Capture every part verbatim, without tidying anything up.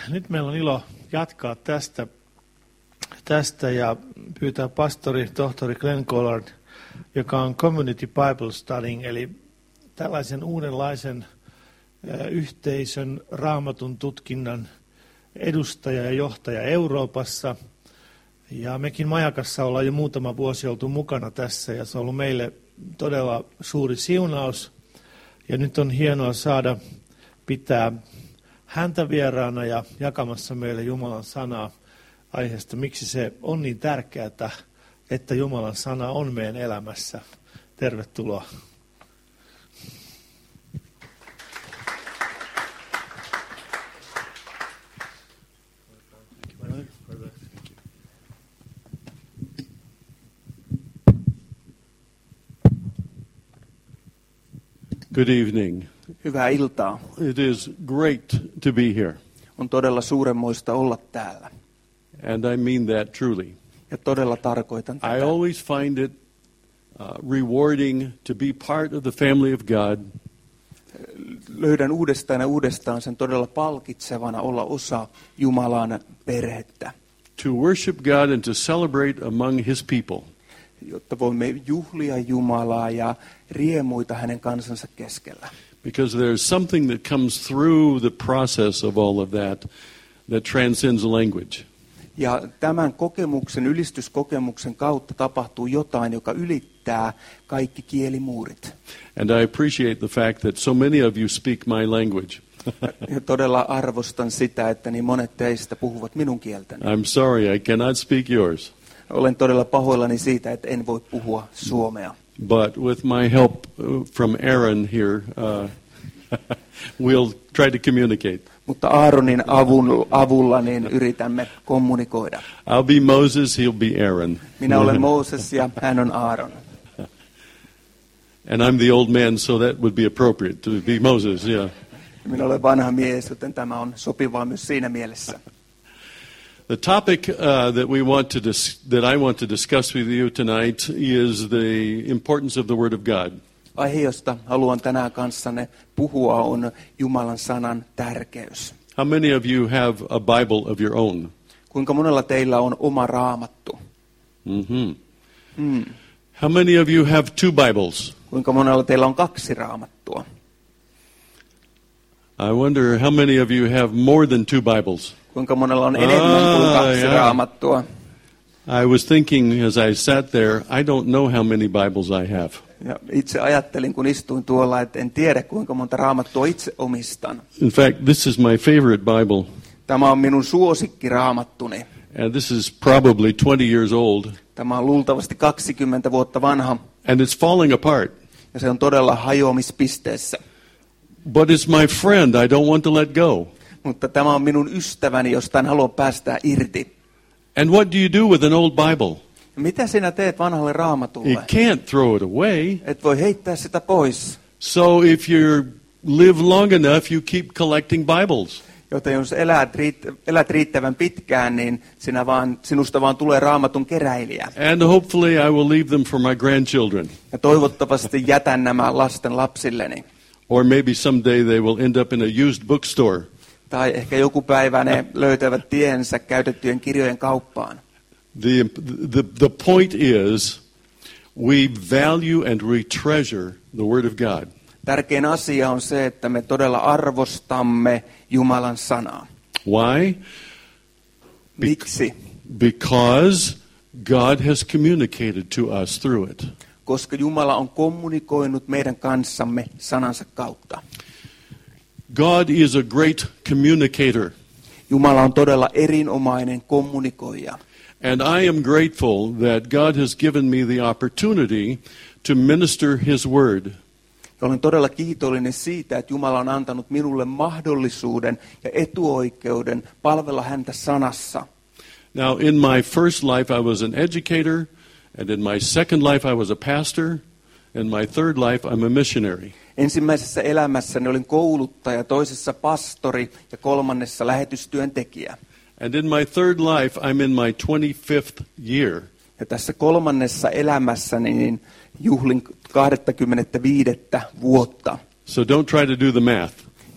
nyt meillä on ilo jatkaa tästä, tästä ja pyytää pastori, tohtori Glenn Collard, joka on Community Bible Studying, eli tällaisen uudenlaisen yhteisön raamatun tutkinnan edustaja ja johtaja Euroopassa. Ja mekin Majakassa ollaan jo muutama vuosi oltu mukana tässä ja se on ollut meille todella suuri siunaus. Ja nyt on hienoa saada pitää häntä vieraana ja jakamassa meille Jumalan sanaa aiheesta, miksi se on niin tärkeää, että Jumalan sana on meidän elämässä. Tervetuloa. Good evening. Hyvää iltaa. It is great to be here. On todella suuremmoista olla täällä. And I mean that truly. Ja todella tarkoitan tätä. I always find it uh, rewarding to be part of the family of God. Löydän uudestaan ja uudestaan sen todella palkitsevana olla osa Jumalan perhettä. To worship God and to celebrate among his people. Jotta voimme juhlia Jumalaa ja riemuita hänen kansansa keskellä. Because there's something that comes through the process of all of that that transcends language. Ja tämän kokemuksen, ylistyskokemuksen kautta tapahtuu jotain, joka ylittää kaikki kielimuurit. And I appreciate the fact that so many of you speak my language. Ja todella arvostan sitä, että niin monet teistä puhuvat minun kieltäni. I'm sorry, I cannot speak yours. Olen todella pahoillani siitä, että en voi puhua suomea. But with my help from Aaron here, uh, we'll try to communicate. Mutta Aaronin avun, avulla niin yritämme kommunikoida. I'll be Moses, he'll be Aaron. Minä olen Mooses ja hän on Aaron. And I'm the old man, so that would be appropriate to be Moses, yeah. Minä olen vanha mies, joten tämä on sopivaa myös siinä mielessä. The topic uh, that we want to dis- that I want to discuss with you tonight is the importance of the Word of God. Aihe, josta haluan tänään kanssanne puhua, on Jumalan sanan tärkeys. How many of you have a Bible of your own? Kuinka monella teillä on oma raamattu? Mm-hmm. Mm. How many of you have two Bibles? Kuinka monella teillä on kaksi raamattua? I wonder how many of you have more than two Bibles? Kuinka monella on enemmän kuin kaksi ah, yeah. raamattua? I was thinking as I sat there, I don't know how many Bibles I have. Ja itse ajattelin, kun istuin tuolla, että en tiedä, kuinka monta raamattua itse omistan. In fact, this is my favorite Bible. Tämä on minun suosikkiraamattuni. And this is probably twenty years old. Tämä on luultavasti kaksikymmentä vuotta vanha. And it's falling apart. Ja se on todella hajoamispisteessä. But it's my friend, I don't want to let go. Mutta tämä on minun ystäväni, josta en halua päästää irti. And what do you do with an old Bible? Mitä sinä teet vanhalle raamatulle? You can't throw it away. Et voi heittää sitä pois. So if you live long enough, you keep collecting Bibles. Joten jos elät, riitt- elät riittävän pitkään, niin sinä vaan, sinusta vaan tulee raamatun keräilijä. And hopefully I will leave them for my grandchildren. Ja toivottavasti jätän nämä lasten lapsilleni. Or maybe someday they will end up in a used bookstore. Tai ehkä joku päivä ne löytävät tiensä käytettyjen kirjojen kauppaan. The, the, the point is, we value and we treasure the Word of God. Tärkein asia on se, että me todella arvostamme Jumalan sanaa. Why? Miksi? Because God has communicated to us through it. Koska Jumala on kommunikoinut meidän kanssamme sanansa kautta. God is a great communicator. Jumala on todella erinomainen kommunikoija. And I am grateful that God has given me the opportunity to minister His word. Olen todella kiitollinen siitä, että Jumala on antanut minulle mahdollisuuden ja etuoikeuden palvella häntä sanassa. Now, in my first life I was an educator, and in my second life I was a pastor, and my third life I'm a missionary. Ensimmäisessä elämässäni olin kouluttaja, toisessa pastori ja kolmannessa lähetystyöntekijä. And in my third life I'm in my twenty-fifth year. Ja tässä kolmannessa elämässäni niin juhlin kaksikymmentäviisi vuotta. So don't try to do the math.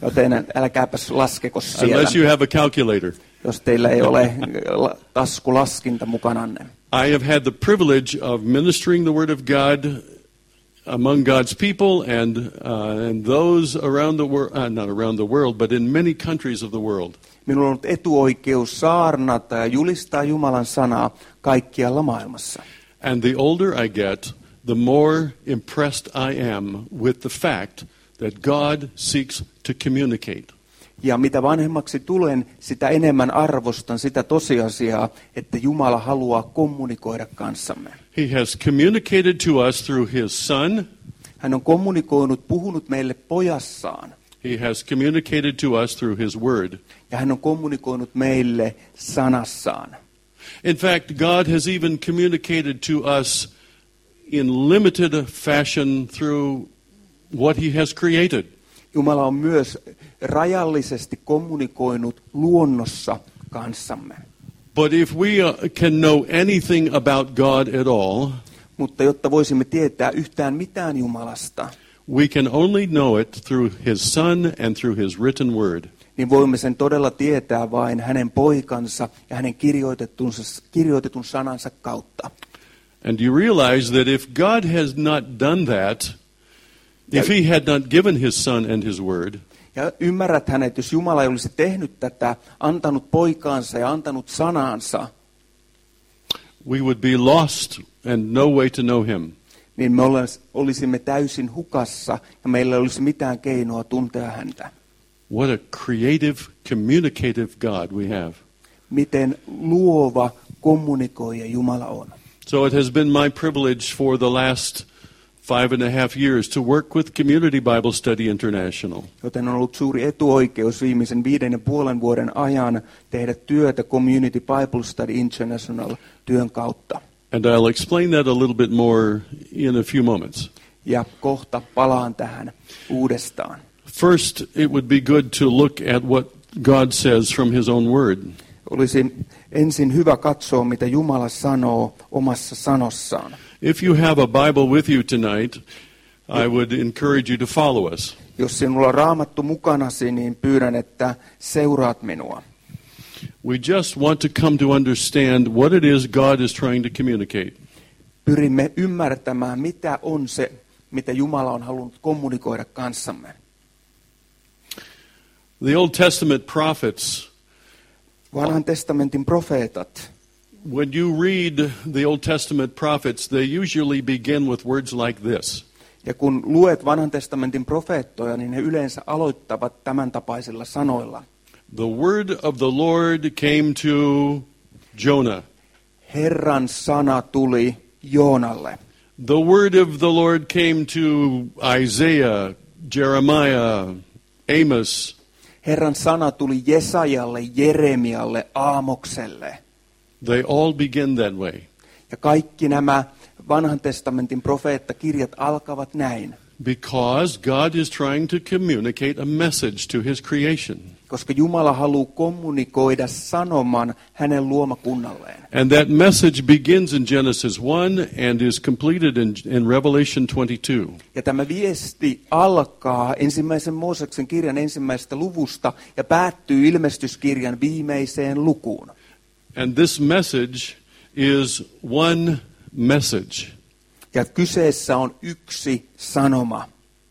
Joten älkääpäs laskeko siellä, unless you have a calculator. jos teillä ei ole taskulaskinta mukananne. I have had the privilege of ministering the Word of God among God's people and uh, and those around the world, uh, not around the world, but in many countries of the world. Minulla on ollut etuoikeus saarnata ja julistaa Jumalan sanaa kaikkialla maailmassa. And the older I get, the more impressed I am with the fact that God seeks to communicate. Ja mitä vanhemmaksi tulen, sitä enemmän arvostan sitä tosiasiaa, että Jumala haluaa kommunikoida kanssamme. He has communicated to us through his Son. Hän on kommunikoinut, puhunut meille pojassaan. He has communicated to us through his Word. Ja hän on kommunikoinut meille sanassaan. In fact, God has even communicated to us in limited fashion through what he has created. Jumala on myös rajallisesti kommunikoinut luonnossa kanssamme. But if we uh, can know anything about God at all, Mutta jotta voisimme tietää yhtään mitään Jumalasta, we can only know it through his Son and through his written word. niin voimme sen todella tietää vain hänen poikansa ja hänen kirjoitetun sanansa kautta. And you realize that if God has not done that, if he had not given his Son and his word, ja ymmärrät hänet, että jos Jumala ei olisi tehnyt tätä, antanut poikaansa ja antanut sanansa, we would be lost and no way to know him. niin me olisimme täysin hukassa ja meillä ei olisi mitään keinoa tuntea häntä. What a creative, communicative God we have. Miten luova kommunikoija Jumala on. So it has been my privilege for the last five and a half years to work with Community Bible Study International. Joten on ollut suuri etuoikeus viimeisen viiden ja puolen vuoden ajan tehdä työtä Community Bible Study International työn kautta. And I'll explain that a little bit more in a few moments. Ja kohta palaan tähän uudestaan. First, it would be good to look at what God says from his own word. Olisi ensin hyvä katsoa, mitä Jumala sanoo omassa sanossaan. If you have a Bible with you tonight, I would encourage you to follow us. Jos sinulla on Raamattu mukanasi, niin pyydän, että seuraat minua. We just want to come to understand what it is God is trying to communicate. Pyrimme ymmärtämään, mitä on se, mitä Jumala on halunnut kommunikoida kanssamme. The Old Testament prophets, Vanhan testamentin profeetat, when you read the Old Testament prophets, they usually begin with words like this. ja kun luet Vanhan testamentin profeettoja, niin he yleensä aloittavat tämän tapaisilla sanoilla. The word of the Lord came to Jonah. Herran sana tuli Joonalle. The word of the Lord came to Isaiah, Jeremiah, Amos. Herran sana tuli Jesajalle, Jeremialle, Aamokselle. They all begin that way. Ja kaikki nämä Vanhan testamentin profeettakirjat alkavat näin. Because God is trying to communicate a message to his creation. Koska Jumala haluaa kommunikoida sanoman hänen luomakunnalleen. And that message begins in Genesis one and is completed in, in Revelation twenty-two. Ja tämä viesti alkaa ensimmäisen Mooseksen kirjan ensimmäisestä luvusta ja päättyy ilmestyskirjan viimeiseen lukuun. And this message is one message. Ja kyseessä on yksi sanoma.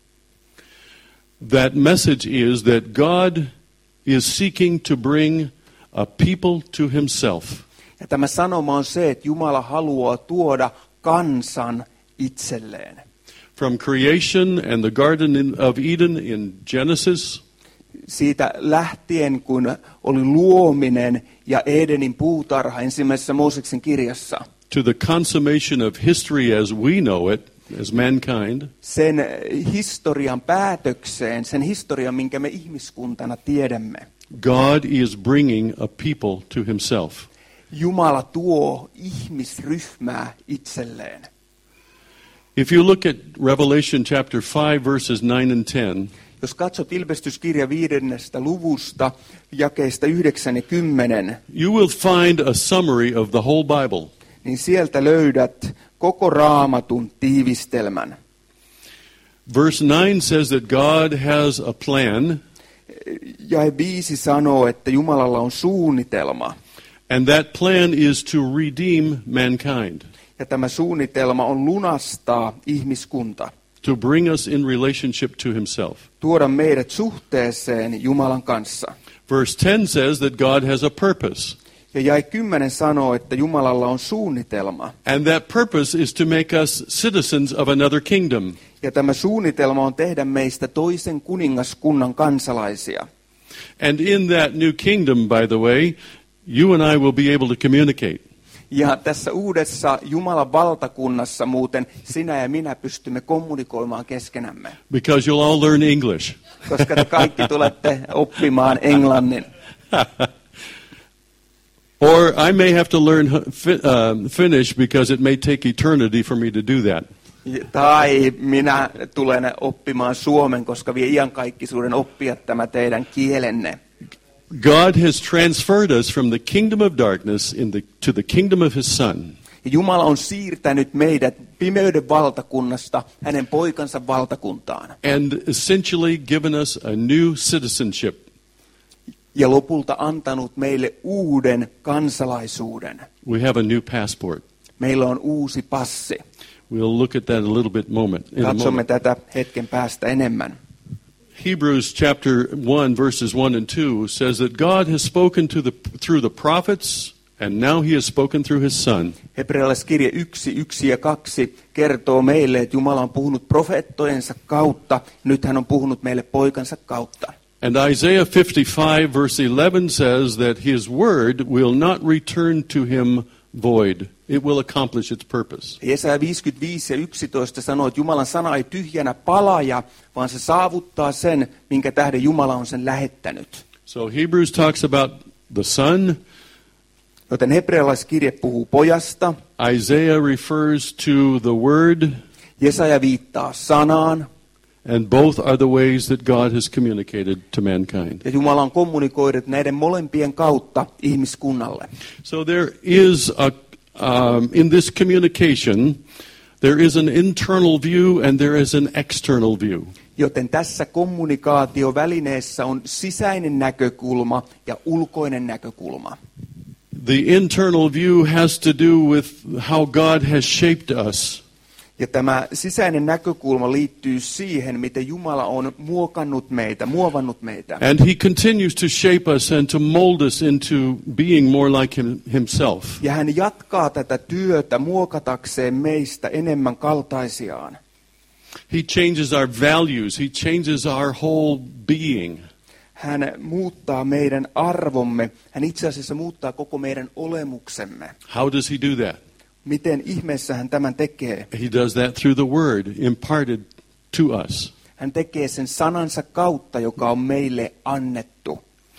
That message is that God is seeking to bring a people to himself. Ja tämä sanoma on se, että Jumala haluaa tuoda kansan itselleen. From creation and the Garden of Eden in Genesis, siitä lähtien, kun oli luominen ja Edenin puutarha ensimmäisessä Mooseksen kirjassa, to the consummation of history as we know it, as mankind, sen historian päätökseen, sen historian, minkä me ihmiskuntana tiedämme, God is bringing a people to himself. Jumala tuo ihmisryhmää itselleen. If you look at Revelation chapter five, verses nine and ten, Jos katsot ilmestyskirja viidennestä luvusta, jakeista yhdeksän ja kymmenen, you will find a summary of the whole Bible. niin sieltä löydät koko Raamatun tiivistelmän. Verse nine says that God has a plan. jae viisi sanoo, että Jumalalla on suunnitelma. And that plan is to redeem mankind, Ja tämä suunnitelma on lunastaa ihmiskunta. to bring us in relationship to himself. Tuoda meidät suhteeseen Jumalan kanssa. Verse ten says that God has a purpose, Ja jae kymmenen sanoo, että Jumalalla on suunnitelma. and that purpose is to make us citizens of another kingdom. Ja tämä suunnitelma on tehdä meistä toisen kuningaskunnan kansalaisia. And in that new kingdom, by the way, you and I will be able to communicate. Ja tässä uudessa Jumalan valtakunnassa muuten sinä ja minä pystymme kommunikoimaan keskenämme. Because you'll all learn English. Koska te kaikki tulette oppimaan englannin. Or I may have to learn fi- uh, Finnish because it may take eternity for me to do that. Tai minä tulen oppimaan suomen, koska vie iankaikkisuuden oppia tämä teidän kielenne. God has transferred us from the kingdom of darkness in the, to the kingdom of his son. Ja Jumala on siirtänyt meidät pimeyden valtakunnasta hänen poikansa valtakuntaan. And essentially given us a new citizenship. Ja lopulta antanut meille uuden kansalaisuuden. We have a new passport. Meillä on uusi passi. We'll look at that a little bit moment, in a Katsomme moment. tätä hetken päästä enemmän. Hebrews chapter one, verses one and two says that God has spoken to the, through the prophets, and now he has spoken through his son. Hebrealaiskirje yksi, yksi ja kaksi kertoo meille, että Jumala on puhunut profeettojensa kautta, nyt hän on puhunut meille poikansa kautta. And Isaiah fifty-five, verse eleven says that his word will not return to him void. It will accomplish its purpose. Jesaja viisikymmentäviisi ja yksitoista sanoo, että Jumalan sana ei tyhjänä palaja, vaan se saavuttaa sen, minkä tähden Jumala on sen lähettänyt. So Hebrews talks about the son. Joten hebrealaiskirje puhuu pojasta, Isaiah refers to the word. Jesaja viittaa sanaan, And both are the ways that God has communicated to mankind. ja Jumala on kommunikoinut näiden molempien kautta ihmiskunnalle. So there is a, um, in this communication, there is an internal view and there is an external view. Joten tässä kommunikaatiovälineessä on sisäinen näkökulma ja ulkoinen näkökulma. The internal view has to do with how God has shaped us. Ja tämä sisäinen näkökulma liittyy siihen, miten Jumala on muokannut meitä, muovannut meitä. And he continues to shape us and to mold us into being more like him, himself. Ja hän jatkaa tätä työtä muokatakseen meistä enemmän kaltaisiaan. He changes our values. He changes our whole being. Hän muuttaa meidän arvomme. Hän itse asiassa muuttaa koko meidän olemuksemme. How does he do that? Miten ihmeessä hän tämän tekee? He does that through the word imparted to us. Hän tekee sen sanansa kautta, joka on meille annettu.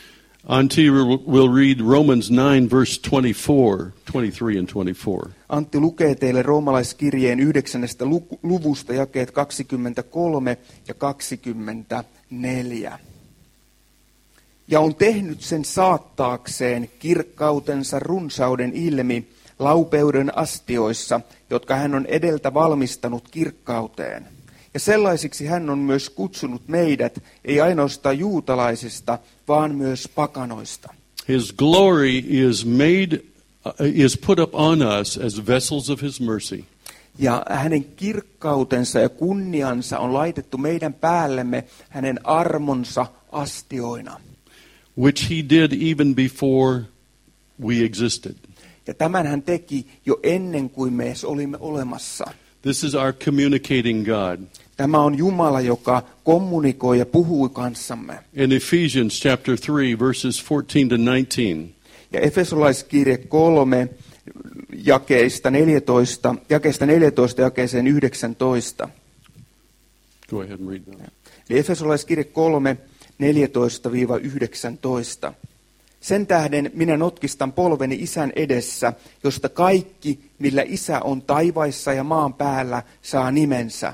Auntie will read Romans nine, verse twenty-four, twenty-three and twenty-four. Antti lukee teille roomalaiskirjeen yhdeksännestä luvusta jakeet kaksikymmentäkolme ja kaksikymmentäneljä. Ja on tehnyt sen saattaakseen kirkkautensa runsauden ilmi laupeuden astioissa, jotka hän on edeltä valmistanut kirkkauteen. Ja sellaisiksi hän on myös kutsunut meidät, ei ainoastaan juutalaisista, vaan myös pakanoista. His glory is made, uh, is put up on us as vessels of his mercy. Ja hänen kirkkautensa ja kunniansa on laitettu meidän päällemme hänen armonsa astioina. Which he did even before we existed. Ja tämän hän teki jo ennen kuin me edes olimme olemassa. This is our communicating God. Tämä on Jumala, joka kommunikoi ja puhuu kanssamme. In Ephesians chapter three, verses fourteen to nineteen. Ja Efesolaiskirje kolme jakeista neljätoista, jakeesta neljätoista jakeeseen yhdeksäntoista. Go ahead and read that. Eli Efesolaiskirje kolme neljätoista yhdeksäntoista. Sen tähden minä notkistan polveni Isän edessä, josta kaikki, millä Isä on taivaissa ja maan päällä, saa nimensä.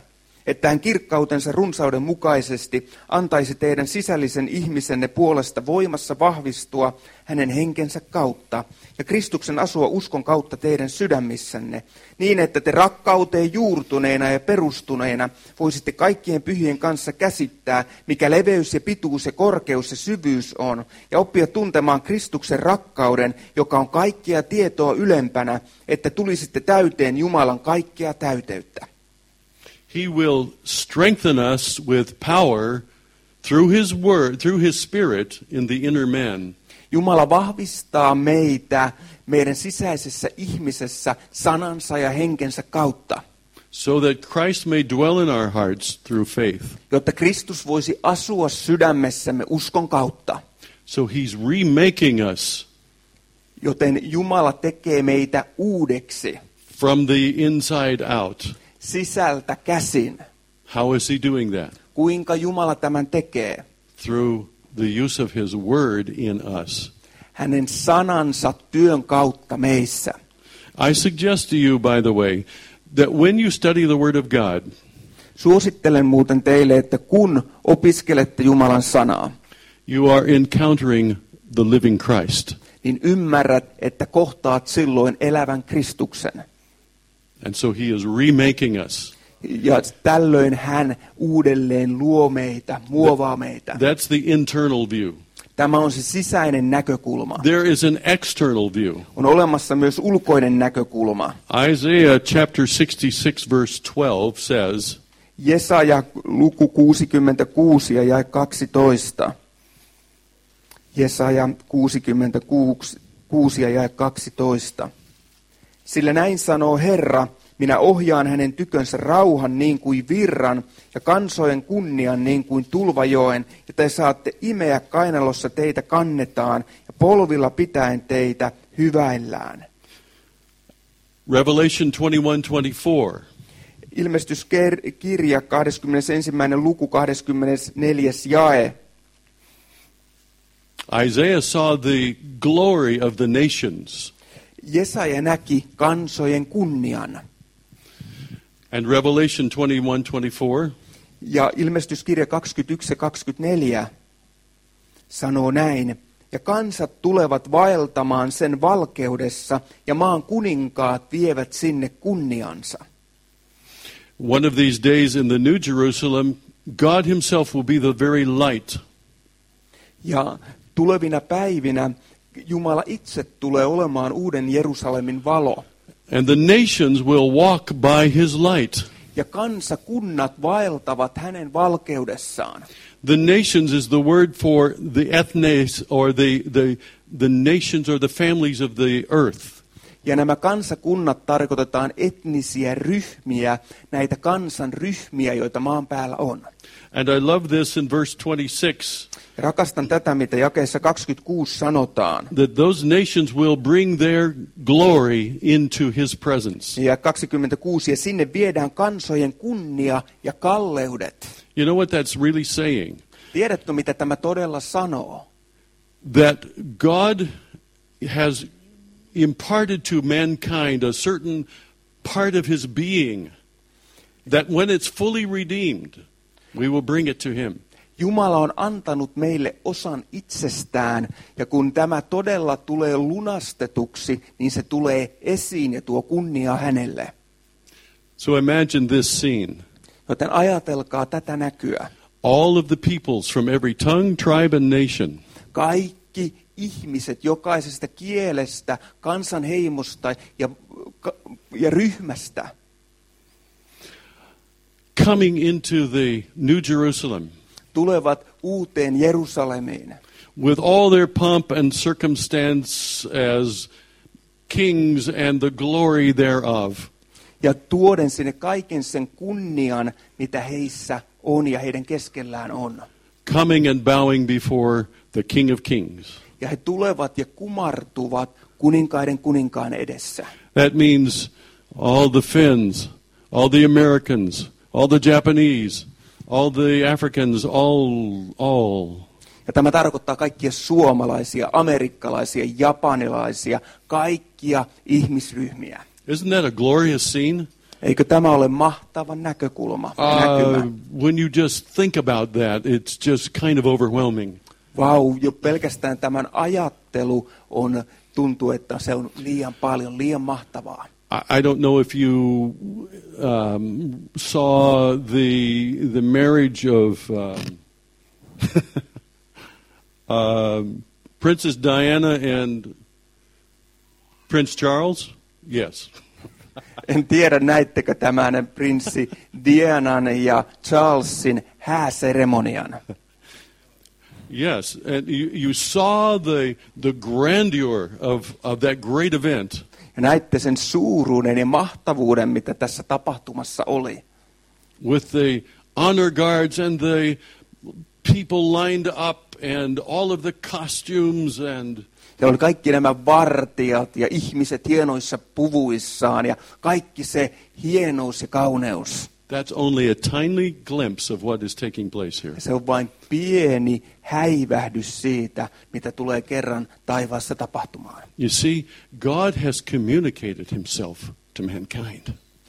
että hän kirkkautensa runsauden mukaisesti antaisi teidän sisällisen ihmisenne puolesta voimassa vahvistua hänen henkensä kautta ja Kristuksen asua uskon kautta teidän sydämissänne, niin että te rakkauteen juurtuneena ja perustuneena voisitte kaikkien pyhien kanssa käsittää, mikä leveys ja pituus ja korkeus ja syvyys on, ja oppia tuntemaan Kristuksen rakkauden, joka on kaikkea tietoa ylempänä, että tulisitte täyteen Jumalan kaikkea täyteyttä. He will strengthen us with power through his word, through his spirit in the inner man. Jumala vahvistaa meitä meidän sisäisessä ihmisessä sanansa ja henkensä kautta, so that Christ may dwell in our hearts through faith. jotta Kristus voisi asua sydämessämme uskon kautta. So he's remaking us Joten Jumala tekee meitä uudeksi from the inside out. sisältä käsin. How is he doing that? Kuinka Jumala tämän tekee? Through the use of his word in us. Hänen sanansa työn kautta meissä. I suggest to you, by the way, that when you study the word of God, Suosittelen muuten teille, että kun opiskelette Jumalan sanaa, you are encountering the living Christ. niin ymmärrät, että kohtaat silloin elävän Kristuksen. And so he is remaking us. Ja tällöin hän uudelleen luo meitä, muovaa meitä. That's the internal view. Tämä on se sisäinen näkökulma. There is an external view. On olemassa myös ulkoinen näkökulma. Isaiah chapter sixty-six verse twelve says, Jesaja luku kuusikymmentäkuusi ja jae kaksitoista. Jesaja kuusikymmentäkuusi ja jae kaksitoista. Sillä näin sanoo Herra, minä ohjaan hänen tykönsä rauhan niin kuin virran ja kansojen kunnian niin kuin tulvajoen, ja te saatte imeä kainalossa teitä kannetaan ja polvilla pitäen teitä hyväillään. Revelation twenty-one twenty-four. Ilmestyskirja kaksikymmentäensimmäinen luku kaksikymmentäneljäs jae. Isaiah saw the glory of the nations. Jesaja näki kansojen kunnian. And Revelation twenty-one twenty-four. Ja ilmestyskirja kaksikymmentäyksi ja kaksikymmentäneljä sanoo näin. Ja kansat tulevat vaeltamaan sen valkeudessa, ja maan kuninkaat vievät sinne kunniansa. One of these days in the New Jerusalem, God himself will be the very light. Ja tulevina päivinä Jumala itse tulee olemaan uuden Jerusalemin valo. And the nations will walk by his light. Ja kansakunnat vaeltavat hänen valkeudessaan. The nations is the word for the ethnes or the, the, the nations or the families of the earth. Ja nämä kansakunnat tarkoitetaan etnisiä ryhmiä, näitä kansanryhmiä, joita maan päällä on. And I love this in verse twenty-six. Rakastan tätä, mitä jakeessa kaksikymmentäkuusi sanotaan. That those nations will bring their glory into his presence. Ja kaksikymmentäkuusi, ja sinne viedään kansojen kunnia ja kalleudet. You know what that's really saying? Tiedätkö, mitä tämä todella sanoo? That God has imparted to mankind a certain part of his being, that when it's fully redeemed, we will bring it to him. Jumala on antanut meille osan itsestään, ja kun tämä todella tulee lunastetuksi, niin se tulee esiin ja tuo kunnia hänelle. So imagine this scene. Joten ajatelkaa tätä näkyä. All of the peoples from every tongue, tribe and nation. Kaikki ihmiset jokaisesta kielestä, kansanheimosta ja, ja ryhmästä. Coming into the New Jerusalem. Tulevat uuteen Jerusalemiin. With all their pomp and circumstance as kings and the glory thereof. Ja tuoden sinne kaiken sen kunnian, mitä heissä on ja heidän keskellään on. Coming and bowing before the King of Kings. Ja he tulevat ja kumartuvat kuninkaiden kuninkaan edessä. That means all the Finns, all the Americans, all the Japanese, all the Africans, all, all. Ja tämä tarkoittaa kaikkia suomalaisia, amerikkalaisia, japanilaisia, kaikkia ihmisryhmiä. Isn't that a glorious scene? Eikö tämä ole mahtava näkökulma ja näkymä? Uh, when you just think about that, it's just kind of overwhelming. Vau, jo pelkästään tämän ajattelu on, tuntuu, että se on liian paljon, liian mahtavaa. I, I don't know if you um, saw the the marriage of um, uh, Princess Diana and Prince Charles. Yes. En tiedä, näittekö tämän prinssi Dianan ja Charlesin hääseremonian. Yes, and you, you saw the the grandeur of, of that great event. Ja näitte sen suuruuden ja mahtavuuden, mitä tässä tapahtumassa oli. With the honor guards and the people lined up and all of the costumes and ja oli kaikki nämä vartijat ja ihmiset hienoissa puvuissaan ja kaikki se hienous ja kauneus. That's only a tiny glimpse of what is taking place here. Se on vain pieni häivähdys siitä, mitä tulee kerran taivaassa tapahtumaan. You see, God has communicated himself to mankind.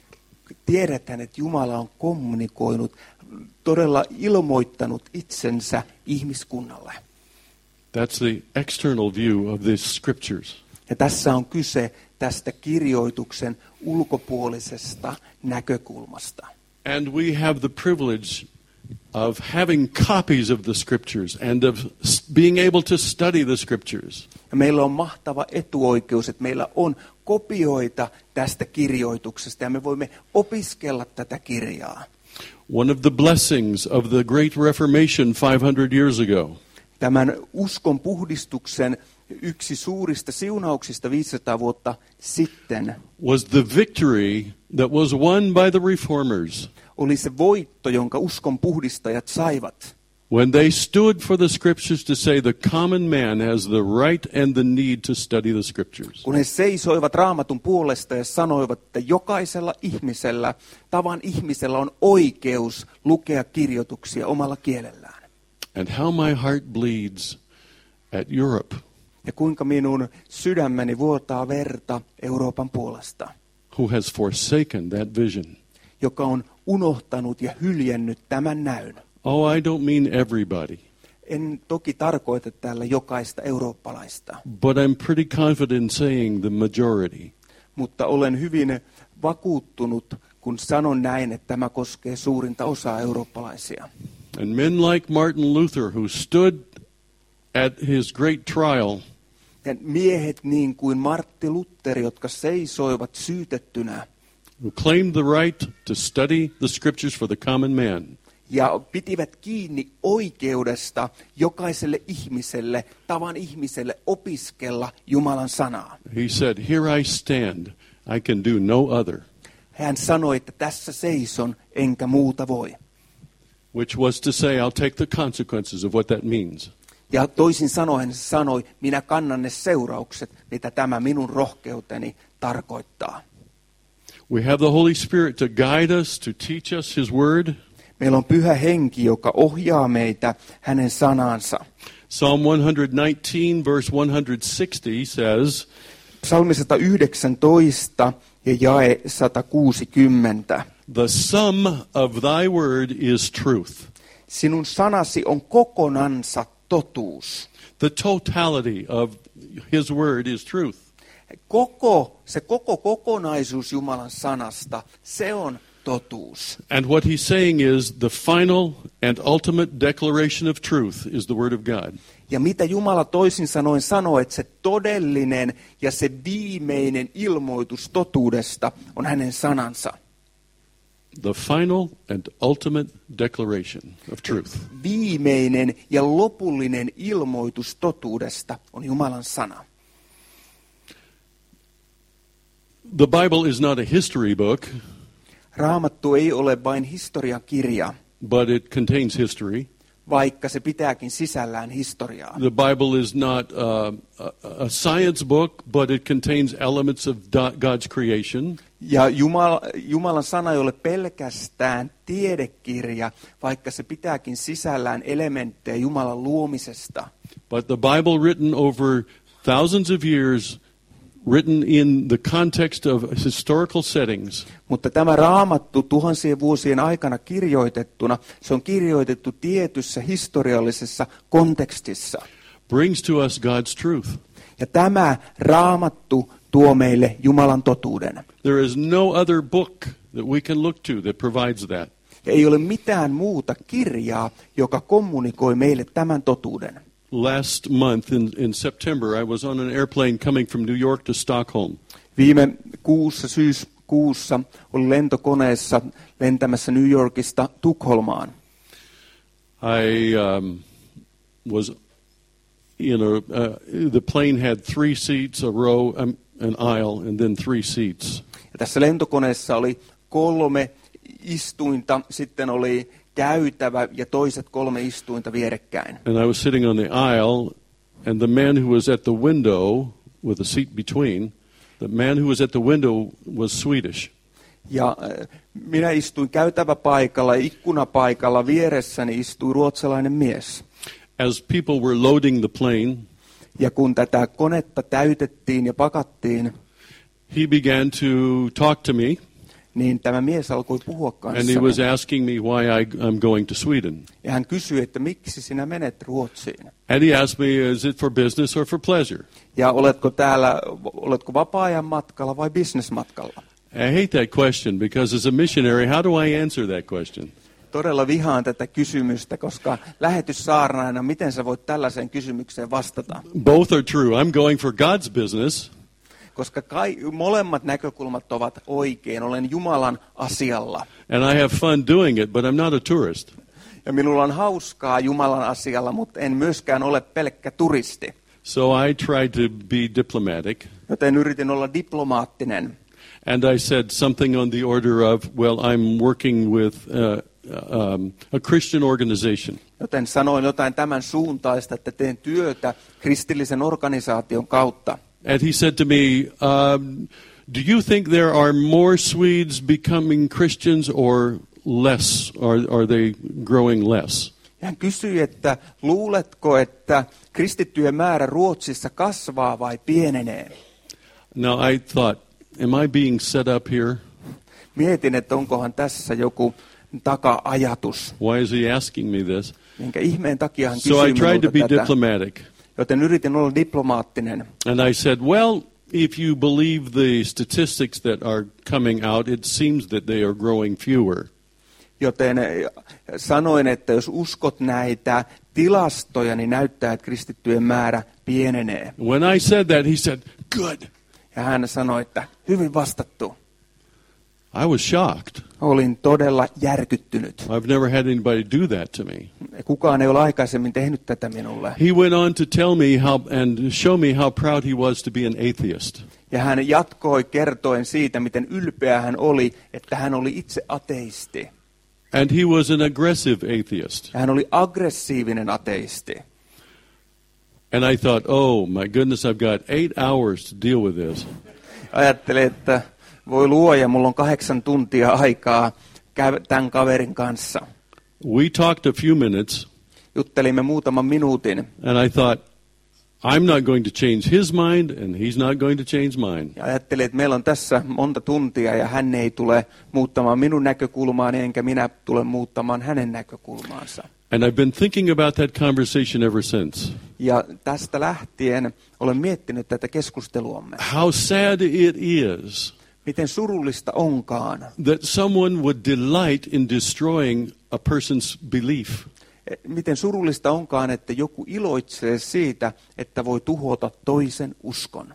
Tiedetään, että Jumala on kommunikoinut, todella ilmoittanut itsensä ihmiskunnalle. That's the external view of these scriptures. Ja tässä on kyse tästä kirjoituksen ulkopuolisesta näkökulmasta. And we have the privilege of having copies of the scriptures and of being able to study the scriptures. Ja meillä on mahtava etuoikeus, että meillä on kopioita tästä kirjoituksesta ja me voimme opiskella tätä kirjaa. One of the blessings of the Great Reformation five hundred years ago. Tämän uskon puhdistuksen yksi suurista siunauksista viisisataa vuotta sitten was the victory that was won by the reformers. Oli se voitto, jonka uskon puhdistajat saivat. When they stood for the scriptures to say the common man has the right and the need to study the scriptures. Kun he seisoivat Raamatun puolesta ja sanoivat, että jokaisella ihmisellä, tavan ihmisellä on oikeus lukea kirjoituksia omalla kielellään. And how my heart bleeds at Europe. Ja kuinka minun sydämeni vuotaa verta Euroopan puolesta. Who has forsaken that vision. Joka on unohtanut ja hyljännyt tämän näyn. Oh, I don't mean everybody. En toki tarkoita tällä jokaista eurooppalaista. But I'm pretty confident saying the majority. Mutta olen hyvin vakuuttunut, kun sanon näin, että tämä koskee suurinta osaa eurooppalaisia. And men like Martin Luther, who stood at his great trial, ja miehet niin kuin Martti Luther, jotka seisoivat syytettynä, who claimed the right to study the scriptures for the common man, ja pitivät kiinni oikeudesta jokaiselle ihmiselle, tavan ihmiselle opiskella Jumalan sanaa. He said, "Here I stand, I can do no other." Hän sanoi, että tässä seison, enkä muuta voi. Which was to say, I'll take the consequences of what that means. Ja toisin sanoen hän sanoi, minä kannan ne seuraukset, mitä tämä minun rohkeuteni tarkoittaa. We have the Holy Spirit to guide us, to teach us His word. Meillä on Pyhä Henki, joka ohjaa meitä hänen sanansa. Psalm one nineteen verse one sixty says, Psalmi sata yhdeksäntoista ja jae sata kuusikymmentä. "The sum of thy word is truth." Sinun sanasi on kokonansa totuus. The totality of His word is truth. Koko, se koko kokonaisuus Jumalan sanasta, se on totuus. And what he's saying is the final and ultimate declaration of truth is the word of God. Ja mitä Jumala toisin sanoen sanoo, että se todellinen ja se viimeinen ilmoitus totuudesta on hänen sanansa. The final and ultimate declaration of truth. Viimeinen ja lopullinen ilmoitus totuudesta on Jumalan sana. The Bible is not a history book. Raamattu ei ole vain historiakirja, but it contains history. vaikka se pitääkin sisällään historiaa. The Bible is not uh, a, a science book, but it contains elements of God's creation. Ja Jumala, Jumalan sana ei ole pelkästään tiedekirja, vaikka se pitääkin sisällään elementtejä Jumalan luomisesta. But the Bible written over thousands of years written in the context of historical settings. Mutta tämä raamattu tuhansien vuosien aikana kirjoitettuna, se on kirjoitettu tietyssä historiallisessa kontekstissa. Brings to us God's truth. Ja tämä raamattu tuo meille Jumalan totuuden. There is no other book that we can look to that provides that. Ja ei ole mitään muuta kirjaa, joka kommunikoi meille tämän totuuden. Last month in, in September, I was on an airplane coming from New York to Stockholm. Viime kuussa, syyskuussa, olin lentokoneessa lentämässä New Yorkista Tukholmaan. I um, was in a, uh, the plane had three seats, a row, um, an aisle, and then three seats. Ja tässä lentokoneessa oli kolme istuinta, sitten oli käytävä ja toiset kolme istuinta vierekkäin. And I was sitting on the aisle, and the man who was at the window with a seat between, the man who was at the window was Swedish. Ja äh, minä istuin käytäväpaikalla ja ikkunapaikalla vieressäni istui ruotsalainen mies. As people were loading the plane, ja kun tätä konetta täytettiin ja pakattiin, he began to talk to me. Niin tämä mies alkoi puhua kanssani. And he was asking me why I, I'm going to Sweden. Ja hän kysyi, että miksi sinä menet Ruotsiin? And he asked me, is it for business or for pleasure? Ja oletko täällä, oletko vapaa-ajan matkalla vai businessmatkalla? I hate that question because as a missionary, how do I answer that question? Todella vihaan tätä kysymystä, koska lähetyssaarnaajana, miten sä voit tällaiseen kysymykseen vastata? Both are true. I'm going for God's business. Koska kai, molemmat näkökulmat ovat oikein. Olen Jumalan asialla. And I have fun doing it, but I'm not a tourist. Ja minulla on hauskaa Jumalan asialla, mutta en myöskään ole pelkkä turisti. So I tried to be diplomatic. Joten yritin olla diplomaattinen. And I said something on the order of, well, I'm working with uh, um, a Christian organization. Joten sanoin jotain tämän suuntaista, että teen työtä kristillisen organisaation kautta. And he said to me, um, do you think there are more Swedes becoming Christians or less? Are, are they growing less? Ja hän kysyi, että luuletko, että kristittyjen määrä Ruotsissa kasvaa vai pienenee? Now I thought, am I being set up here? Mietin, että onkohan tässä joku taka-ajatus. Why is he asking me this? Minkä ihmeen takia hän So I kysyi tried to be minulta tätä. diplomatic. Joten yritin olla diplomaattinen. And I said, well, if you believe the statistics that are coming out, it seems that they are growing fewer. Joten sanoin, että jos uskot näitä tilastoja, niin näyttää, että kristittyjen määrä pienenee. When I said that, he said, good. Ja hän sanoi, että hyvin vastattu. I was shocked. Olin todella järkyttynyt. I've never had anybody do that to me. Kukaan ei ole aikaisemmin tehnyt tätä minulle. He went on to tell me how and show me how proud he was to be an atheist. Ja hän jatkoi kertoen siitä, miten ylpeä hän oli, että hän oli itse ateisti. And he was an aggressive atheist. Ja hän oli aggressiivinen ateisti. And I thought, oh my goodness, I've got eight hours to deal with this. Ajattelin, että voi luoja, mulla on kahdeksan tuntia aikaa tämän kaverin kanssa. We talked a few minutes. Juttelimme muutaman minuutin. And I thought, I'm not going to change his mind, and he's not going to change mine. Ja ajattelin, että meillä on tässä monta tuntia, ja hän ei tule muuttamaan minun näkökulmaani, enkä minä tule muuttamaan hänen näkökulmaansa. And I've been thinking about that conversation ever since. Ja tästä lähtien olen miettinyt tätä keskusteluamme. How sad it is Miten surullista onkaan, that someone would delight in destroying a person's belief. miten surullista onkaan, että joku iloitsee siitä, että voi tuhota toisen uskon.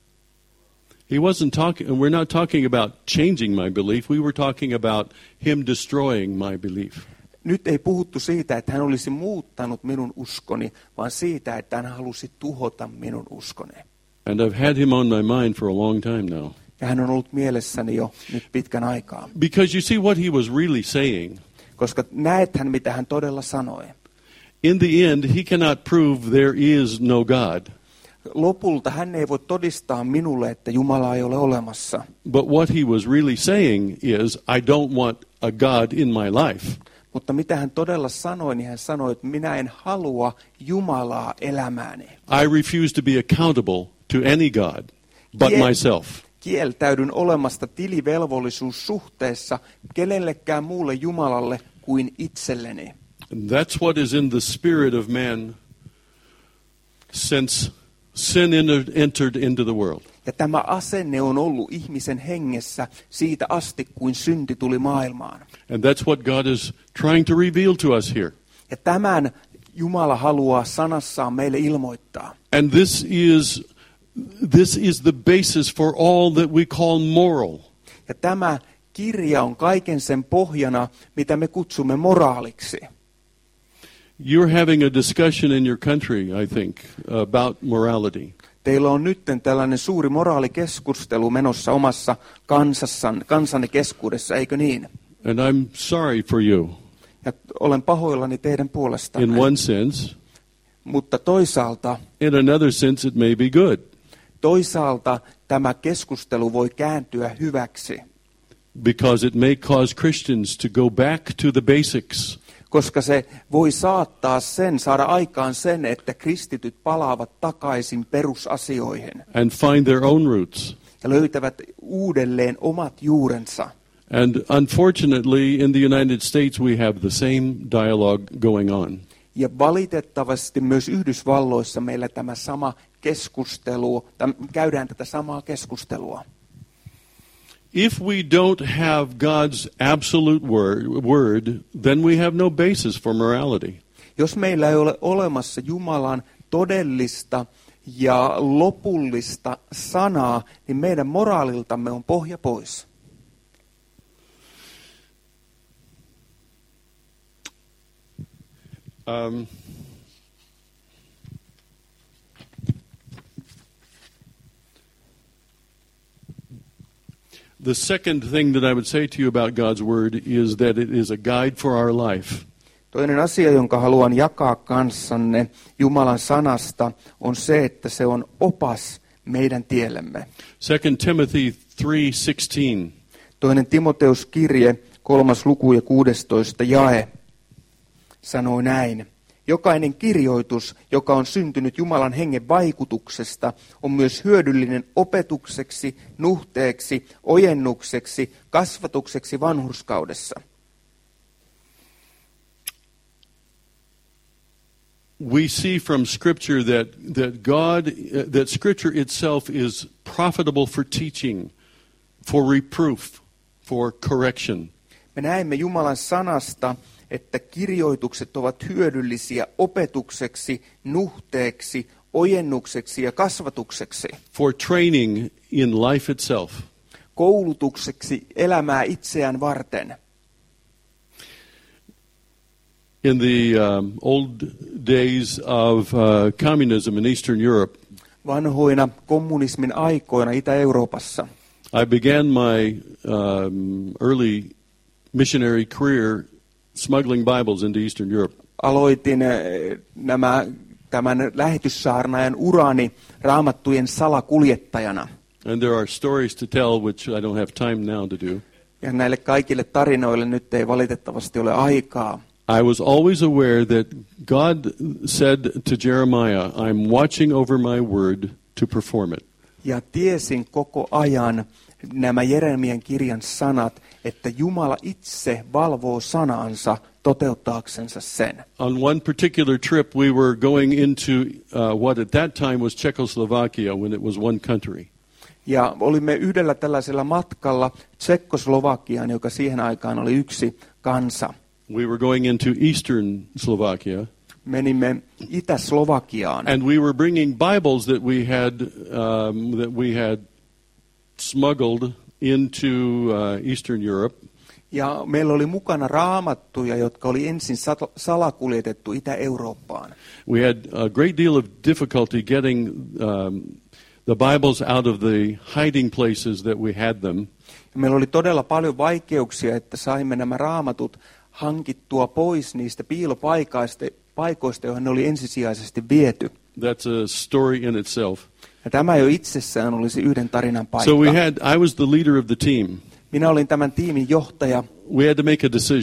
He wasn't talking, we're not talking about changing my belief. We were talking about him destroying my belief. Nyt ei puhuttu siitä, että hän olisi muuttanut minun uskoni, vaan siitä, että hän halusi tuhota minun uskoni. And I've had him on my mind for a long time now. Ja hän on ollut mielessäni jo nyt pitkän aikaa. Because you see what he was really saying. Koska näethän, mitä hän todella sanoi. In the end, he cannot prove there is no God. Lopulta hän ei voi todistaa minulle, että Jumala ei ole olemassa. But what he was really saying is, I don't want a God in my life. Mutta mitä hän todella sanoi, niin hän sanoi, että minä en halua Jumalaa elämääni. I refuse to be accountable to any God. but Kie- myself. Kieltäydyn olemasta tilivelvollisuussuhteessa kenellekään muulle Jumalalle kuin itselleni. And that's what is in the spirit of man since sin entered into the world. Ja tämä asenne on ollut ihmisen hengessä siitä asti, kuin synti tuli maailmaan. And that's what God is trying to reveal to us here. Ja tämän Jumala haluaa sanassaan meille ilmoittaa. And this is this is the basis for all that we call moral. Ja tämä kirja on kaiken sen pohjana, mitä me kutsumme moraaliksi. You're having a discussion in your country, I think, about morality. Teillä on nyt tällainen suuri moraalikeskustelu menossa omassa kansassan, kansanne keskuudessa, eikö niin? And I'm sorry for you. Ja olen pahoillani teidän puolestanne. In one sense, mutta toisaalta, in another sense it may be good. Toisaalta tämä keskustelu voi kääntyä hyväksi. Because it may cause Christians to go back to the basics. Koska se voi saattaa sen, saada aikaan sen, että kristityt palaavat takaisin perusasioihin. And find their own roots. Ja löytävät uudelleen omat juurensa. And unfortunately in the United States we have the same dialogue going on. Ja valitettavasti myös Yhdysvalloissa meillä tämä sama keskustelu, täm, käydään tätä samaa keskustelua. If we don't have God's absolute word, word, then we have no basis for morality. Jos meillä ei ole olemassa Jumalan todellista ja lopullista sanaa, niin meidän moraaliltamme on pohja pois. Um, The second thing that I would say to you about God's Word is that it is a guide for our life. Toinen asia, jonka haluan jakaa kanssanne Jumalan sanasta, on se, että se on opas meidän tiellemme. Second Timothy three sixteen. Toinen Timoteuskirje, kolmas luku ja kuudestoista jae, sanoo näin. Jokainen kirjoitus, joka on syntynyt Jumalan hengen vaikutuksesta, on myös hyödyllinen opetukseksi, nuhteeksi, ojennukseksi, kasvatukseksi vanhurskaudessa. We see from Scripture that that God, that Scripture itself is profitable for teaching, for reproof, for correction. Me näemme Jumalan sanasta, että kirjoitukset ovat hyödyllisiä opetukseksi, nuhteeksi, ojennukseksi ja kasvatukseksi. For training in life itself. Koulutukseksi elämää itseään varten. In the um, old days of uh, communism in Eastern Europe, vanhoina kommunismin aikoina Itä-Euroopassa, I began my um, early missionary career smuggling Bibles into Eastern Europe. Aloitin nämä, tämän lähetyssaarnaajan urani raamattujen salakuljettajana. And there are stories to tell which I don't have time now to do. Ja näille kaikille tarinoille nyt ei valitettavasti ole aikaa. I was always aware that God said to Jeremiah, I'm watching over my word to perform it. Ja tiesin koko ajan nämä Jeremian kirjan sanat, että Jumala itse valvoo sanansa toteuttaaksensa sen. On one particular trip we were going into uh, what at that time was Czechoslovakia when it was one country. Ja olimme yhdellä tällaisella matkalla Tsekkoslovakiaan, joka siihen aikaan oli yksi kansa. We were going into eastern Slovakia. Menimme Itä-Slovakiaan. And we were bringing Bibles that we had um, that we had smuggled into uh, Eastern Europe. Ja meillä oli mukana raamattuja, jotka oli ensin salakuljetettu Itä-Eurooppaan. We had a great deal of difficulty getting um, the Bibles out of the hiding places that we had them. Ja meillä oli todella paljon vaikeuksia, että saimme nämä raamatut hankittua pois niistä piilopaikoista, paikoista, joihin ne oli ensisijaisesti viety. That's a story in itself. Ja tämä jo itsessään olisi yhden tarinan paikka. So we had, I was the leader of the team. Minä olin tämän tiimin johtaja. We had to make a decision.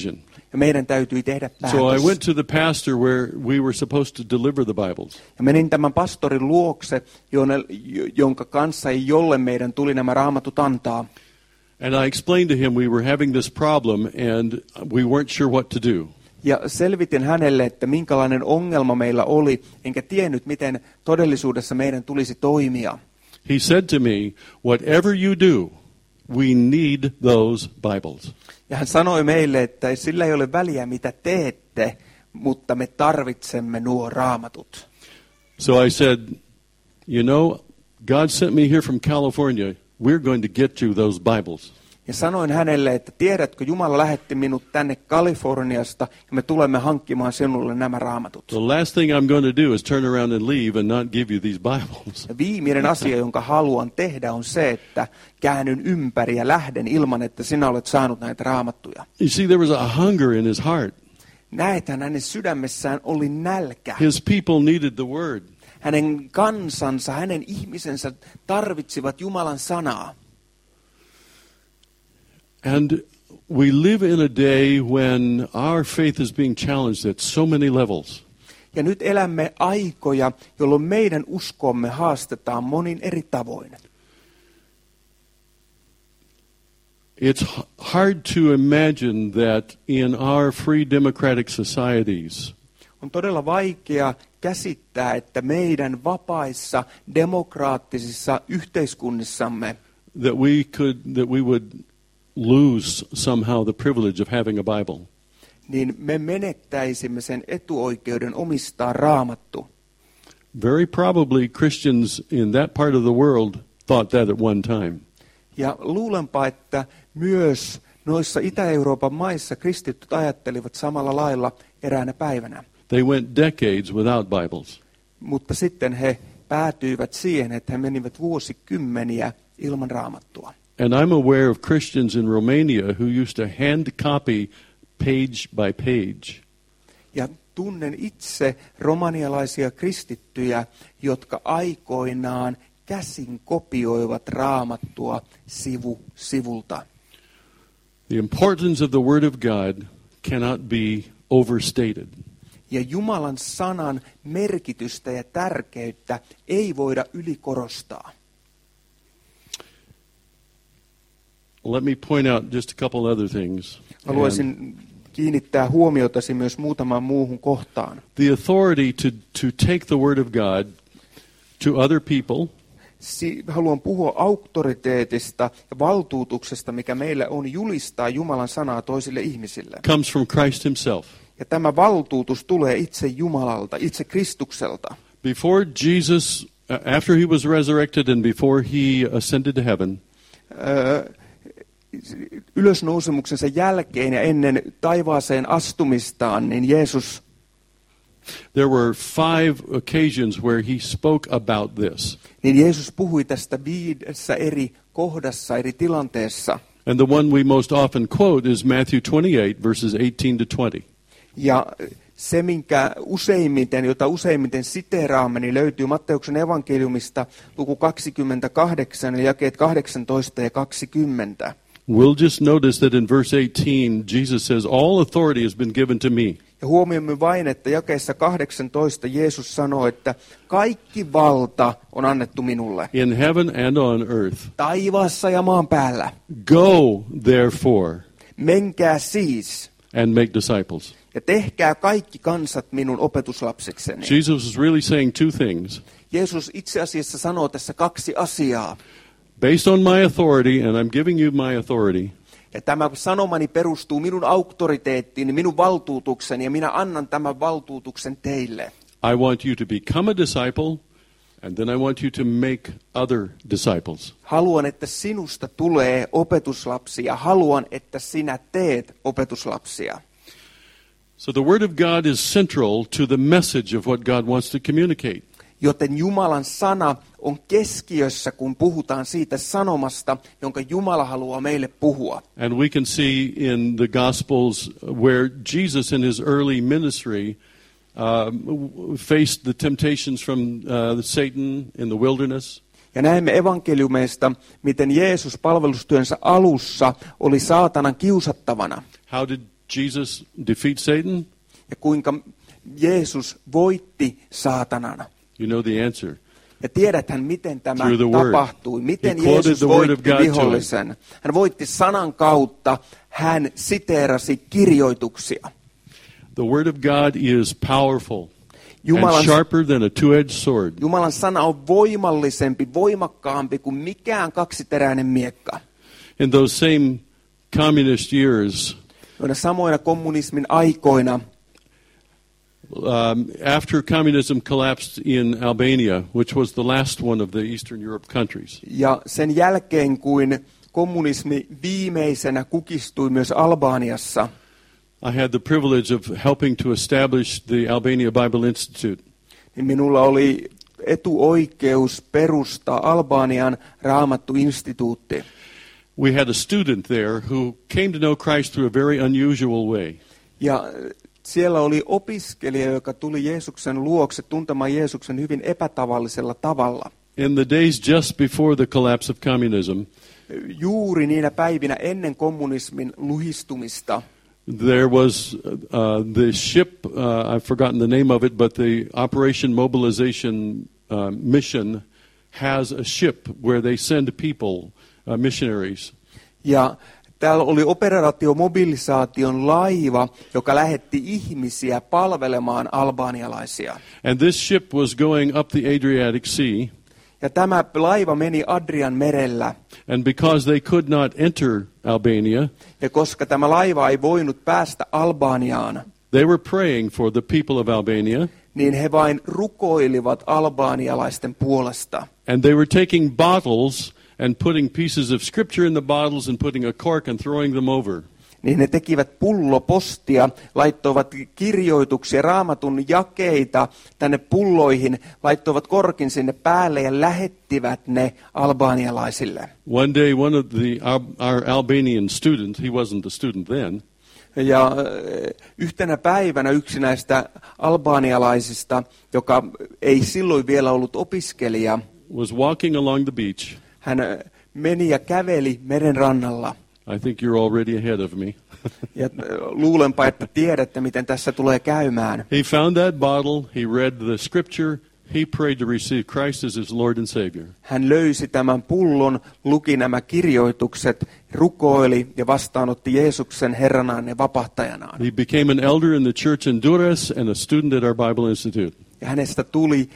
Ja meidän täytyi tehdä päätös. So I went to the pastor where we were supposed to deliver the Bibles. Ja menin tämän pastorin luokse, jonka kanssa, jolle meidän tuli nämä raamatut antaa. And I explained to him we were having this problem and we weren't sure what to do. Ja selvitin hänelle, että minkälainen ongelma meillä oli, enkä tiennyt, miten todellisuudessa meidän tulisi toimia. He said to me, whatever you do, we need those Bibles. Ja hän sanoi meille, että sillä ei ole väliä, mitä teette, mutta me tarvitsemme nuo raamatut. So I said, you know, God sent me here from California. We're going to get you those Bibles. Ja sanoin hänelle, että tiedätkö, Jumala lähetti minut tänne Kaliforniasta ja me tulemme hankkimaan sinulle nämä raamatut. The last thing I'm going to do is turn around and leave and not give you these Bibles. Ja viimeinen asia, jonka haluan tehdä, on se, että käännyn ympäri ja lähden ilman, että sinä olet saanut näitä raamattuja. You see, there was a hunger in his heart. Näethän, hänen sydämessään oli nälkä. His people needed the word. Hänen kansansa, hänen ihmisensä tarvitsivat Jumalan sanaa. And we live in a day when our faith is being challenged at so many levels. Ja nyt elämme aikoja, jolloin meidän uskomme haastetaan monin eri tavoin. It's hard to imagine that in our free democratic societies, on todella vaikea käsittää, että meidän vapaissa demokraattisissa yhteiskunnissamme that we could that we would lose somehow the privilege of having a Bible. Niin me menettäisimme sen etuoikeuden omistaa raamattu. Very probably Christians in that part of the world thought that at one time. Ja luulenpa, että myös noissa Itä-Euroopan maissa kristityt ajattelivat samalla lailla eräänä päivänä. They went decades without Bibles. Mutta sitten he päätyivät siihen, että he menivät vuosikymmeniä ilman raamattua. And I'm aware of Christians in Romania who used to hand copy page by page. Ja tunnen itse romanialaisia kristittyjä, jotka aikoinaan käsin kopioivat raamattua sivu sivulta. The importance of the Word of God cannot be overstated. Ja Jumalan sanan merkitystä ja tärkeyttä ei voida ylikorostaa. Let me point out just a couple other things. Haluaisin kiinnittää huomiotasi myös muutamaan muuhun kohtaan. The authority to, to take the Word of God to other people. Si- haluan puhua auktoriteetista ja valtuutuksesta, mikä meillä on julistaa Jumalan sanaa toisille ihmisille. Comes from Christ himself. Ja tämä valtuutus tulee itse Jumalalta, itse Kristukselta. Before Jesus, after he was resurrected and before he ascended to heaven, Öö, ylösnousemuksensa jälkeen ja ennen taivaaseen astumistaan, niin Jeesus, there were five occasions where he spoke about this. niin Jeesus puhui tästä viidessä eri kohdassa, eri tilanteessa. And the one we most often quote is Matthew twenty-eight, verses eighteen to twenty. Ja se, minkä useimmiten, jota useimmiten siteeraamme, niin löytyy Matteuksen evankeliumista luku kaksikymmentäkahdeksan ja jakeet kahdeksantoista ja kaksikymmentä. We'll just notice that in verse eighteen, Jesus says, all authority has been given to me. Ja huomioimme vain, että jakeessa kahdeksantoista Jeesus sanoo, että kaikki valta on annettu minulle. In heaven and on earth. Taivaassa ja maan päällä. Go, therefore, Menkää siis and make disciples. ja tehkää kaikki kansat minun opetuslapsekseni. Jesus is really saying two things. Jeesus itse asiassa sanoo tässä kaksi asiaa. Based on my authority, and I'm giving you my authority, Ja tämä sanomani perustuu minun auktoriteettiin, minun valtuutukseni, ja minä annan tämän valtuutuksen teille. I want you to become a disciple, and then I want you to make other disciples. Haluan, että sinusta tulee opetuslapsia. Haluan, että sinä teet opetuslapsia. So the Word of God is central to the message of what God wants to communicate. Joten Jumalan sana on keskiössä, kun puhutaan siitä sanomasta, jonka Jumala haluaa meille puhua. And we can see in the Gospels where Jesus in his early ministry uh, faced the temptations from uh, Satan in the wilderness. Ja näemme evankeliumeista, miten Jeesus palvelustyönsä alussa oli saatanan kiusattavana. How did Jesus defeat Satan? Ja kuinka Jeesus voitti saatanan. You know the answer. Ja tiedäthän, miten tämä Through the word. tapahtui. Miten He quoted Jeesus the word of voitti God to him. vihollisen. Hän voitti sanan kautta. Hän siteerasi kirjoituksia. The word of God is powerful Jumalan, and sharper than a two-edged sword. Jumalan sana on voimallisempi, voimakkaampi kuin mikään kaksiteräinen miekka. In those same communist years, Noina samoina kommunismin aikoina, um, after communism collapsed in Albania, which was the last one of the Eastern Europe countries, ja sen jälkeen kuin kommunismi viimeisenä kukistui myös Albaniassa, I had the privilege of helping to establish the Albania Bible Institute. niin minulla oli etuoikeus perustaa Albanian Raamattu-instituutti. We had a student there who came to know Christ through a very unusual way. Ja siellä oli opiskelija, joka tuli Jeesuksen luokse tuntemaan Jeesuksen hyvin epätavallisella tavalla. In the days just before the collapse of communism, Juuri niinä päivinä ennen kommunismin luhistumista there was uh, the ship, uh, I've forgotten the name of it, but the Operation Mobilization uh, Mission has a ship where they send people, uh, missionaries. Ja täällä oli operaatiomobilisaation laiva, joka lähetti ihmisiä palvelemaan albanialaisia. And this ship was going up the Adriatic Sea. Ja tämä laiva meni Adrian merellä. And because they could not enter Albania, Ja koska tämä laiva ei voinut päästä Albaniaan, they were praying for the people of Albania. niin he vain rukoilivat albaanialaisten puolesta. And they were taking bottles and putting pieces of scripture in the bottles and putting a cork and throwing them over. Niin he tekivät pullopostia, laittoivat kirjoituksia, raamatun jakeita tänne pulloihin, laittoivat korkin sinne päälle ja lähettivät ne albaanialaisille. One day, one of the our Albanian students, he wasn't a student then, Ja yhtenä päivänä yksi näistä albaanialaisista, joka ei silloin vielä ollut opiskelija, was walking along the beach. hän meni ja käveli meren rannalla. I think you're already ahead of me. Ja luulenpa, että tiedätte, miten tässä tulee käymään. He found that bottle, he read the scripture, he prayed to receive Christ as his Lord and Savior. Hän löysi tämän pullon, luki nämä kirjoitukset, rukoili ja vastaanotti Jeesuksen Herranaan ja vapahtajanaan. He became an elder in the church in Durres and a student at our Bible Institute. Ja hänestä tuli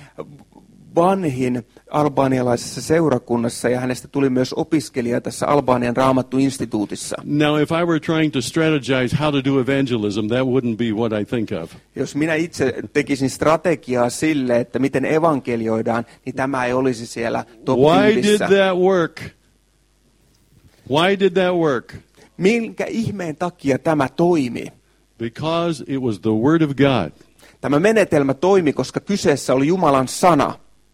vanhin albanialaisessa seurakunnassa ja hänestä tuli myös opiskelija tässä Albanian Raamattu-instituutissa. Now, if I were trying to strategize how to do evangelism, that wouldn't be what I think of. Jos minä itse tekisin strategiaa sille, että miten evankelioidaan, niin tämä ei olisi siellä top Why did yhdissä. that work? Why did that work? Minkä ihmeen takia tämä toimi? Because it was the Word of God. Tämä menetelmä toimi, koska kyseessä oli Jumalan sana.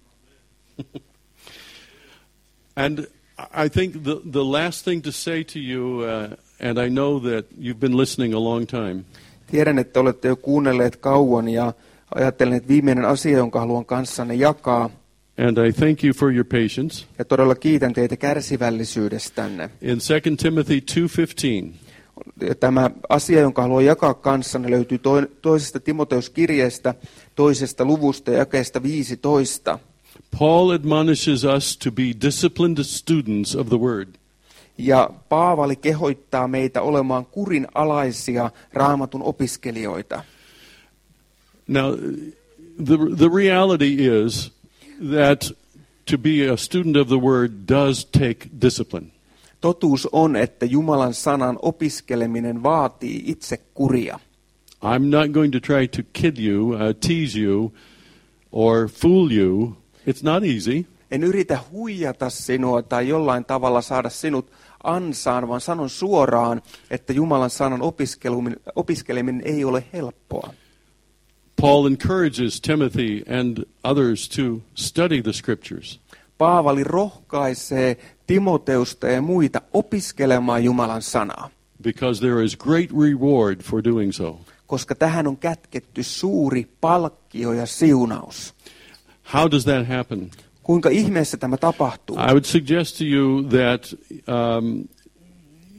And I think the, the last thing to say to you, uh, and I know that you've been listening a long time, Tiedän, että olette jo kuunnelleet kauan ja ajattelen, että viimeinen asia, jonka haluan kanssanne jakaa, and I thank you for your patience. ja todella kiitän teitä kärsivällisyydestänne. In Second Timothy two fifteen, Tämä asia, jonka haluan jakaa kanssanne, löytyy toisesta Timoteuskirjeestä, toisesta luvusta ja jakeesta viisitoista. Paul admonishes us to be disciplined students of the Word. Ja Paavali kehottaa meitä olemaan kurinalaisia Raamatun opiskelijoita. Now, the, the reality is that to be a student of the Word does take discipline. Totuus on, että Jumalan sanan opiskeleminen vaatii itse kuria. I'm not going to try to kid you, uh, tease you, or fool you. It's not easy. En yritä huijata sinua tai jollain tavalla saada sinut ansaan, vaan sanon suoraan, että Jumalan sanan opiskeleminen, opiskeleminen ei ole helppoa. Paul encourages Timothy and others to study the scriptures. Paavali rohkaisee Timoteusta ja muita opiskelemaan Jumalan sanaa, Because there is great reward for doing so. koska tähän on kätketty suuri palkkio ja siunaus. How does that happen? Kuinka ihmeessä tämä tapahtuu? I would suggest to you that um,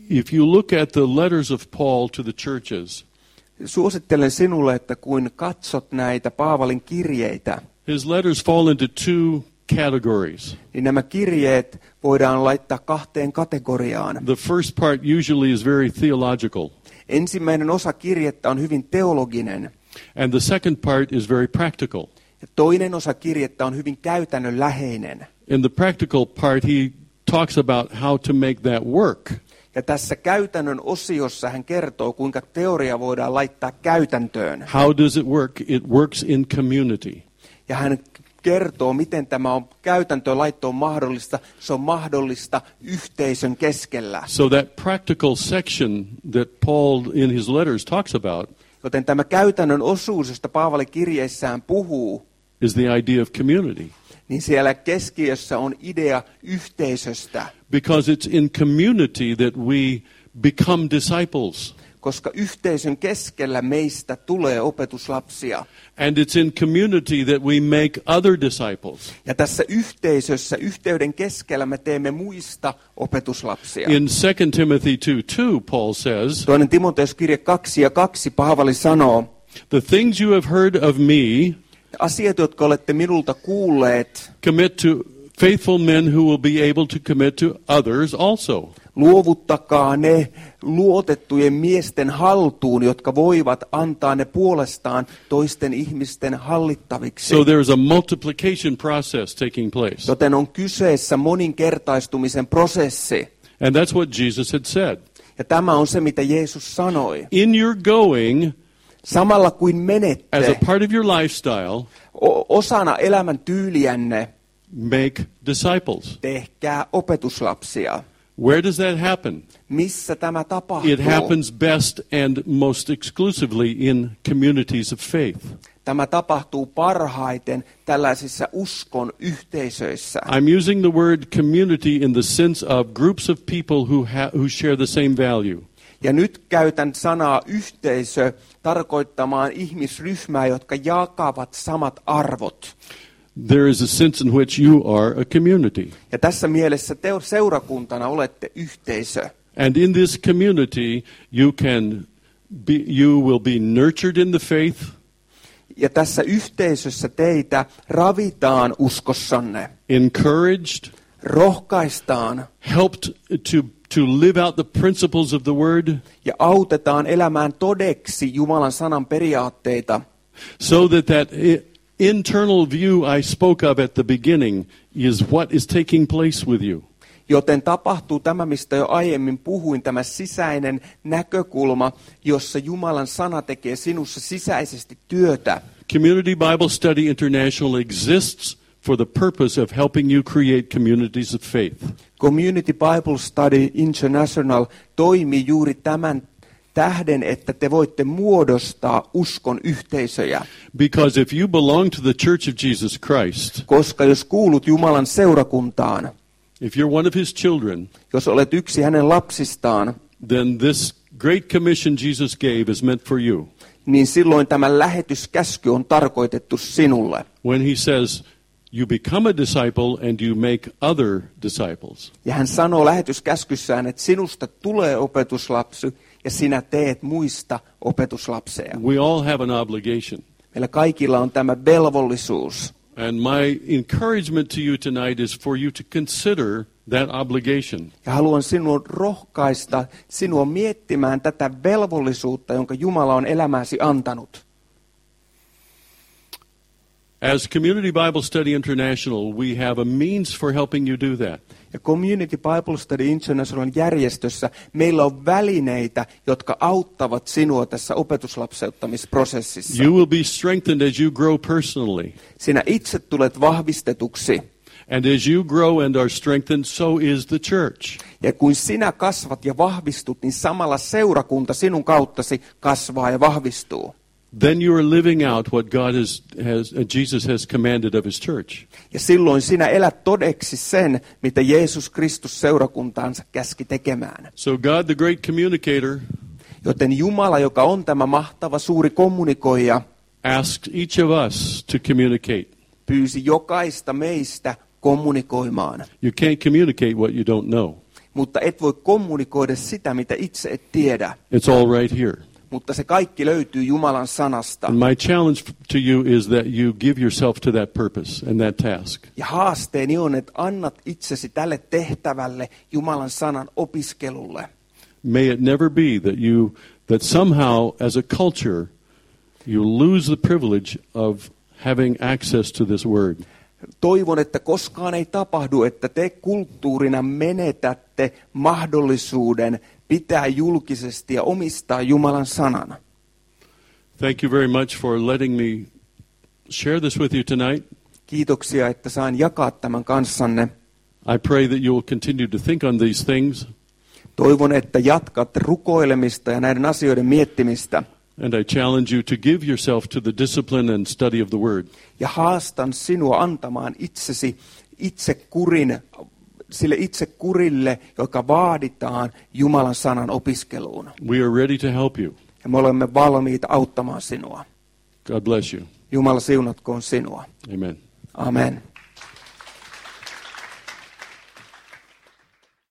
if you look at the letters of Paul to the churches, Suosittelen sinulle, että kun katsot näitä Paavalin kirjeitä, his letters fall into two categories. niin nämä kirjeet voidaan laittaa kahteen kategoriaan. The first part usually is very theological, Ensimmäinen osa kirjettä on hyvin teologinen, and the second part is very practical. ja toinen osa kirjettä on hyvin käytännönläheinen. In the practical part, he talks about how to make that work. Ja tässä käytännön osiossa hän kertoo, kuinka teoria voidaan laittaa käytäntöön. How does it work? It works in community. Ja hän kertoo, miten tämä on käytäntöön laitto on mahdollista. Se on mahdollista yhteisön keskellä. So that practical section that Paul in his letters talks about Joten tämä käytännön osuus, josta Paavali kirjeissään puhuu, is the idea of community. niin siellä keskiössä on idea yhteisöstä. Because it's in community that we become disciples. Koska yhteisön keskellä meistä tulee opetuslapsia. And it's in community that we make other disciples. Ja tässä yhteisössä, yhteyden keskellä me teemme muista opetuslapsia. In Second Timothy two two, Paul says, Toinen Timoteus-kirje kaksi ja kaksi Paavali sanoo, the things you have heard of me, asiat, jotka olette minulta kuulleet, commit to faithful men who will be able to commit to others also. luovuttakaa ne luotettujen miesten haltuun, jotka voivat antaa ne puolestaan toisten ihmisten hallittaviksi. So there's a multiplication process taking place. Joten on kyseessä moninkertaistumisen prosessi. And that's what Jesus had said. Ja tämä on se, mitä Jeesus sanoi. In your going, Samalla kuin as a menette part of your lifestyle, o- osana elämän tyyliänne, make disciples. tehkää opetuslapsia. Where does that happen? Missä tämä tapahtuu? It happens best and most exclusively in communities of faith. Tämä tapahtuu parhaiten tällaisissa uskon yhteisöissä. I'm using the word community in the sense of groups of people who ha- who share the same value. Ja nyt käytän sanaa yhteisö tarkoittamaan ihmisryhmää, jotka jakavat samat arvot. There is a sense in which you are a community. Ja tässä mielessä te seurakuntana olette yhteisö. And in this community, you can be, you will be nurtured in the faith. Ja tässä yhteisössä teitä ravitaan uskossanne, Encouraged, rohkaistaan helped to to live out the principles of the word, ja autetaan elämään todeksi Jumalan sanan periaatteita, so that that i- internal view I spoke of at the beginning is what is taking place with you. joten tapahtuu tämä, mistä jo aiemmin puhuin, tämä sisäinen näkökulma, jossa Jumalan sana tekee sinussa sisäisesti työtä. Community Bible Study International exists for the purpose of helping you create communities of faith. Community Bible Study International toimii juuri tämän tähden, että te voitte muodostaa uskon yhteisöjä. Because if you belong to the Church of Jesus Christ, Koska jos kuulut Jumalan seurakuntaan, if you're one of his children, jos olet yksi hänen lapsistaan, then this great commission Jesus gave is meant for you. niin silloin tämä lähetyskäsky on tarkoitettu sinulle. When he says, you become a disciple and you make other disciples. Ja hän sanoo lähetyskäskyssään, että sinusta tulee opetuslapsi ja sinä teet muista opetuslapseja. We all have an obligation. Meillä kaikilla on tämä velvollisuus. And my encouragement to you tonight is for you to consider that obligation. Ja haluan sinua rohkaista sinua miettimään tätä velvollisuutta, jonka Jumala on elämääsi antanut. As Community Bible Study International, we have a means for helping you do that. Ja Community Bible Study International järjestössä meillä on välineitä, jotka auttavat sinua tässä opetuslapseuttamisprosessissa. You will be strengthened as you grow personally. Sinä itse tulet vahvistetuksi. And as you grow and are strengthened, so is the church. Ja kun sinä kasvat ja vahvistut, niin samalla seurakunta sinun kauttasi kasvaa ja vahvistuu. Then you are living out what God has, has uh, Jesus has commanded of his church. Ja silloin sinä elät todeksi sen, mitä Jeesus Kristus seurakuntaansa käski tekemään. So God, the great communicator, Joten Jumala, joka on tämä mahtava suuri kommunikoija, asked each of us to communicate. pyysi jokaista meistä kommunikoimaan. You can't communicate what you don't know. mutta et voi kommunikoida sitä, mitä itse et tiedä. It's all right here. Mutta se kaikki löytyy Jumalan sanasta. And my challenge to you is that you give yourself to that purpose and that task. Ja haasteeni on, että annat itsesi tälle tehtävälle Jumalan sanan opiskelulle. May it never be that you, that somehow as a culture, you lose the privilege of having access to this word. Toivon, että koskaan ei tapahdu, että te kulttuurina menetätte mahdollisuuden pitää julkisesti ja omistaa Jumalan sanan. Thank you very much for letting me share this with you tonight. Kiitoksia, että saan jakaa tämän kanssanne. I pray that you will continue to think on these things. Toivon, että jatkat rukoilemista ja näiden asioiden miettimistä. And I challenge you to give yourself to the discipline and study of the word. Ja haastan sinua antamaan itsesi itsekurin, sille itsekurille, joka vaaditaan Jumalan sanan opiskeluun. We are ready to help you. Ja me olemme valmiita auttamaan sinua. God bless you. Jumala siunatkoon sinua. Amen. Amen.